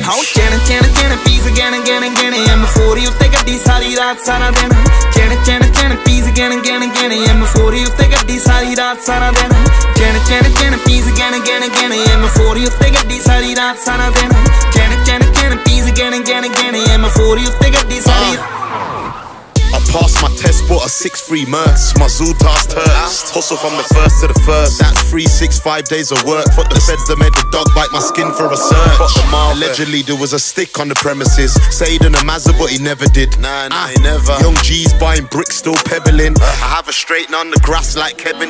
हाओ चैन piece gain M40 उत्ते गड्डी सारी रात सारा दिन चैन पीस गैन M40 उत्ते गड्डी सारी रात सारा दिन चैन पीस गैन M40 उत्ते गड्डी सारी रात सारा दिन चैन पीस गैन M40 उत्ते गड्डी सारी I passed my test, bought a 6-3 Mercs. My Zootas turst. Hustle from the first to the first. That's 3-6-5 days of work. Fuck the feds that made the dog bite my skin for a search. Fuck the market. Allegedly there was a stick on the premises. Said in a Mazda but he never did. Nah, he never. Young G's buying bricks, still pebbling. I have a straighten on the grass like Kevin.